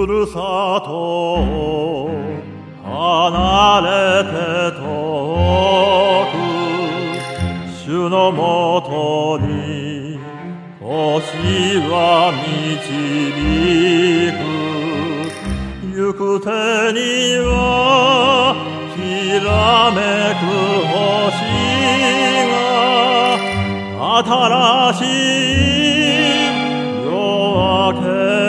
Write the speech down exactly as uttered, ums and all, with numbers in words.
ふるさとを離れて遠く主のもとに星は導く。行く手にはきらめく星が新しい夜明け